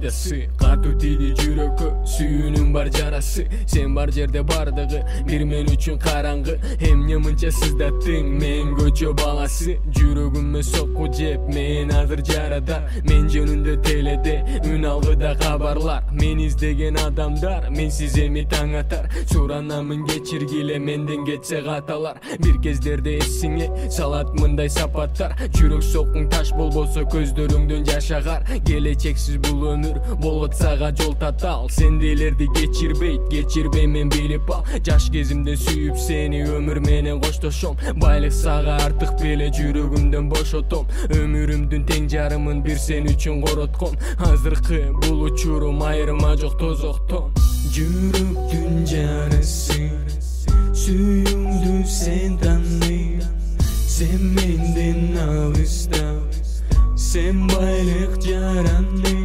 пайдасы. Катуу тиди жүрөккө сүйүүнүн бар жарасы. Сен бар жерде бардыгы бир мен үчүн караңгы. Эмне мынча сыздаттың мен көчө баласы. Жүрөгүмө сокку жеп мен азыр жарада. Мен жөнүндө теледе үн алгыда кабарлар. Мен издеген адамдар менсиз эми таң атар. Суранамын кечиргиле менден кетсе каталар. Бир кездерде эсиңе салат мындай сапаттар. Жүрөк соккуң таш болбосо көздөрүңдөн жаш агар. Келечексиз бул өмүр болот сага жол татал. Сендейлерди кечирбей мен билип ал. Жаш кезимден сүйүп сени өмүр менен коштошом. Байлык сага артык беле жүрөгүмдөн бошотом. Өмүрүмдүн тең жарымын бир сен үчүн коротком. Азыркы бул учурум айырма жок тозоктон. Жүрөктүн жарасы сүйүүңдү сен таный. Сен менден алыста, сен байлык жараны.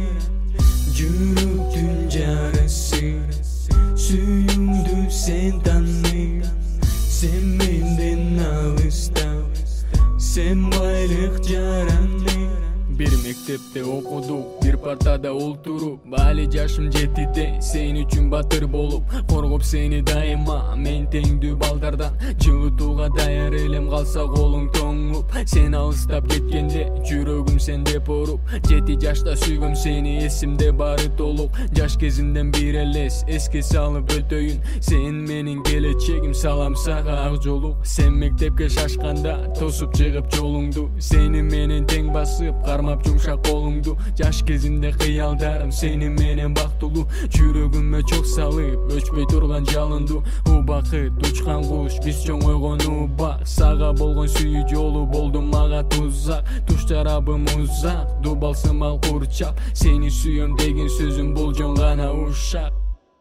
Жүрөктүн жарасы сүйүүңдү сен таный. Сен менден алыста, сен байлык жараны. Бир мектепте окудук, бир партада олтуруп, али жашым жетиде сен үчүн батыр болуп, коргоп сени дайыма мен теңдүү балдардан. Жылытууга даяр элем калса колуң тоңуп, сен алыстап кеткенде жүрөгүм сендеп оруп. 7 жашта сүйгөм сени, эсимде бары толук. Жаш кезимден бир элес эске салып өтөйүн. Сен менин келечегим, салам сага ак жолук. Сен мектепке шашканда тосуп чыгып жолуңду. Сени менен тең басып кармап жумшак колуңду. Жаш кезимде кыялдарым сени менен бактылуу. Жүрөгүмө чок салып өчпөй турган жалынду. Убакыт учкан куш биз чоңойгон убак. Сага болгон сүйүү жолу болду мага тузак. Туш тарабым узак, дубалсымал курчак. Сени сүйөм деген сөзүм болжон гана ушак.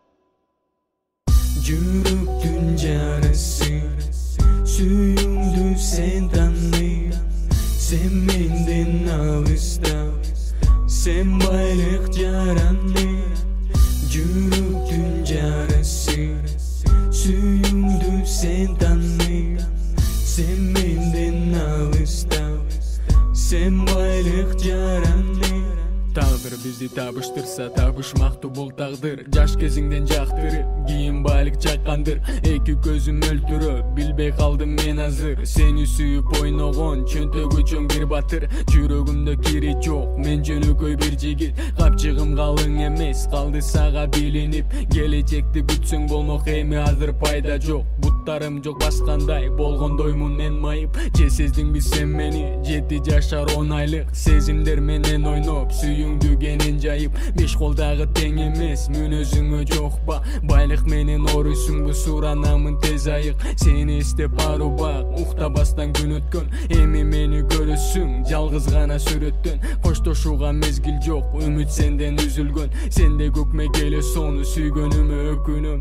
Жүрөктүн жарасы сүйүүңдү сен таный. Сен менден алыста, сен байлык жараны. Жүрөктүн жарасы сүйүүңдү сен таный. Сен менден алыста, сен байлык жараны. Тагдыр бизди табыштырса табышмактуу бул тагдыр. Жаш кезиңден жактырып кийин байлык чайкандыр. Эки көзүм өлтүрөп билбей калдым мен азыр. Сени сүйүп ойногон чөнтөгү чоң бир батыр. Жүрөгүмдө кири жок, мен жөнөкөй бир жигит. Капчыгым калың эмес, калды сага билинип. Келечекти күтсөң болмок, эми азыр пайда жок. Буттарым жок баскандай, болгондоймун мен майып. Же сездиңби сен мени 7 жашар 10 айлык сезимдер менен ойноп, сүйүүңдү кенен жайып. 5 колдагы тең эмес, мүнөзүңө жок ба? Байлык менен оруйсуңбу, суранамын тез айык. Сени эстеп арубак, уктабастан күн өткөн. Эми мени көрөсүң жалгыз гана сүрөттөн. Коштошууга мезгил жок, үмүт сенден үзүлгөн. Сенде көкмө келе сону сүйгөнүмө өкүнөм.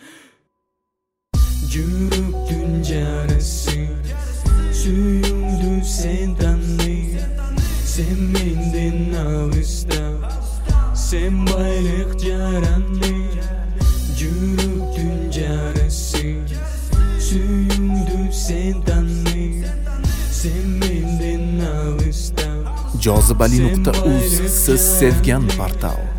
Жүрөктүн жарасы сүйүүңдү сен таный. Сен менден алыста, сен байлык жараны. Жүрөктүн жарасы сүйүүңдү сен таный. Сен menden ağustos. Jozibali.uz siz sevgan portal.